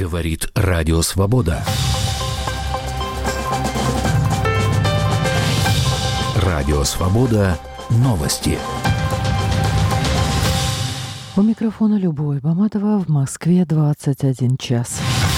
Говорит Радио Свобода. Радио Свобода. Новости. У микрофона Любовь Баматова. В Москве 21 час.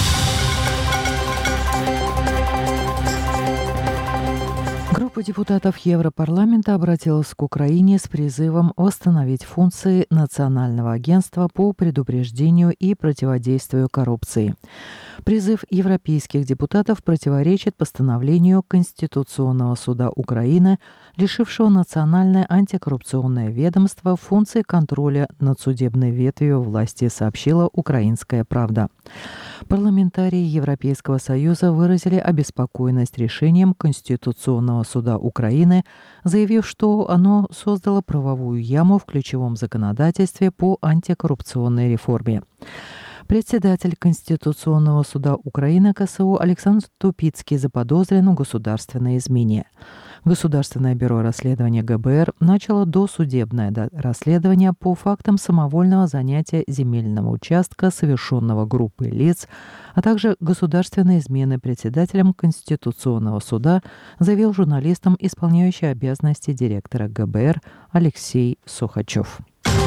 Группа депутатов Европарламента обратилась к Украине с призывом восстановить функции Национального агентства по предупреждению и противодействию коррупции. Призыв европейских депутатов противоречит постановлению Конституционного суда Украины, лишившего Национальное антикоррупционное ведомство функций контроля над судебной ветвью власти, сообщила «Украинская правда». Парламентарии Европейского Союза выразили обеспокоенность решением Конституционного суда Украины, заявив, что оно создало правовую яму в ключевом законодательстве по антикоррупционной реформе. Председатель Конституционного суда Украины КСУ Александр Тупицкий заподозрен в государственной измене. Государственное бюро расследования ГБР начало досудебное расследование по фактам самовольного занятия земельного участка, совершенного группой лиц, а также государственной измены председателем Конституционного суда, заявил журналистам исполняющий обязанности директора ГБР Алексей Сухачев.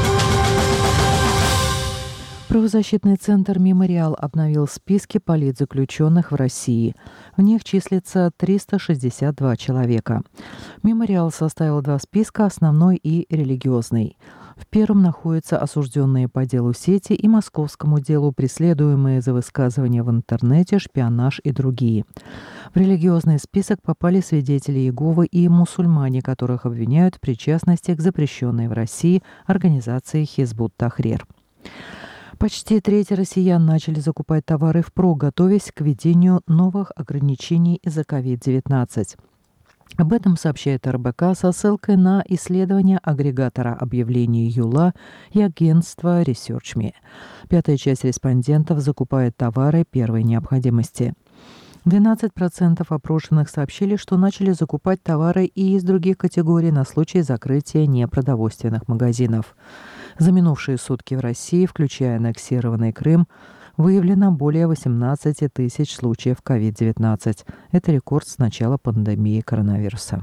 Правозащитный центр «Мемориал» обновил списки политзаключенных в России. В них числится 362 человека. «Мемориал» составил два списка – основной и религиозный. В первом находятся осужденные по делу сети и московскому делу, преследуемые за высказывания в интернете, шпионаж и другие. В религиозный список попали свидетели Иеговы и мусульмане, которых обвиняют в причастности к запрещенной в России организации Хизбут Тахрир. Почти треть россиян начали закупать товары впрок, готовясь к введению новых ограничений из-за COVID-19. Об этом сообщает РБК со ссылкой на исследование агрегатора объявлений Юла и агентства ResearchMe. Пятая часть респондентов закупает товары первой необходимости. 12% опрошенных сообщили, что начали закупать товары и из других категорий на случай закрытия непродовольственных магазинов. За минувшие сутки в России, включая аннексированный Крым, выявлено более 18 тысяч случаев COVID-19. Это рекорд с начала пандемии коронавируса.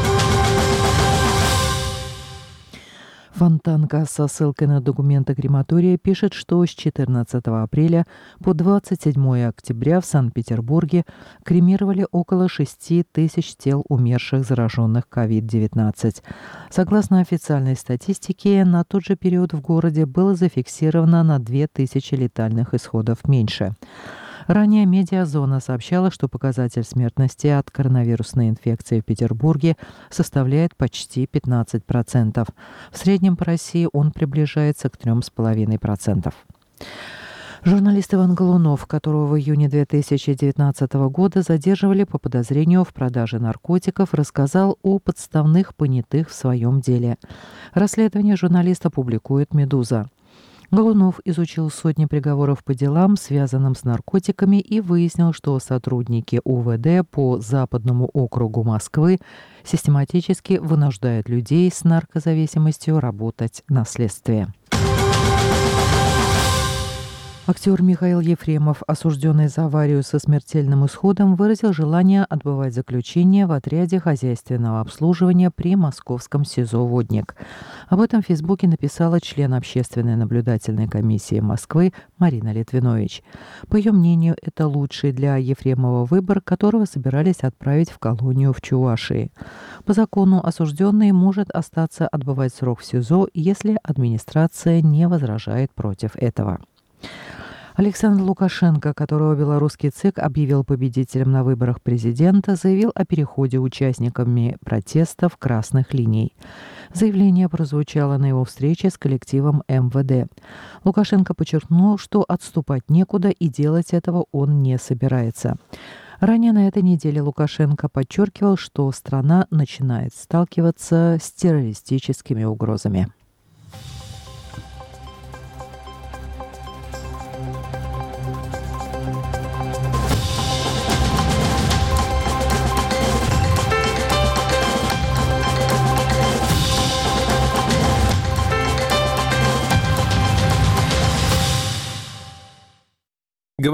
Фонтанка со ссылкой на документы крематория пишет, что с 14 апреля по 27 октября в Санкт-Петербурге кремировали около 6 тысяч тел умерших, зараженных COVID-19. Согласно официальной статистике, на тот же период в городе было зафиксировано на 2000 летальных исходов меньше. Ранее «Медиазона» сообщала, что показатель смертности от коронавирусной инфекции в Петербурге составляет почти 15%. В среднем по России он приближается к 3,5%. Журналист Иван Голунов, которого в июне 2019 года задерживали по подозрению в продаже наркотиков, рассказал о подставных понятых в своем деле. Расследование журналиста публикует «Медуза». Голунов изучил сотни приговоров по делам, связанным с наркотиками, и выяснил, что сотрудники УВД по Западному округу Москвы систематически вынуждают людей с наркозависимостью работать на следствии. Актер Михаил Ефремов, осужденный за аварию со смертельным исходом, выразил желание отбывать заключение в отряде хозяйственного обслуживания при московском СИЗО «Водник». Об этом в Фейсбуке написала член Общественной наблюдательной комиссии Москвы Марина Литвинович. По ее мнению, это лучший для Ефремова выбор, которого собирались отправить в колонию в Чувашии. По закону осужденный может остаться отбывать срок в СИЗО, если администрация не возражает против этого. Александр Лукашенко, которого белорусский ЦИК объявил победителем на выборах президента, заявил о переходе участниками протестов красных линий. Заявление прозвучало на его встрече с коллективом МВД. Лукашенко подчеркнул, что отступать некуда и делать этого он не собирается. Ранее на этой неделе Лукашенко подчеркивал, что страна начинает сталкиваться с террористическими угрозами.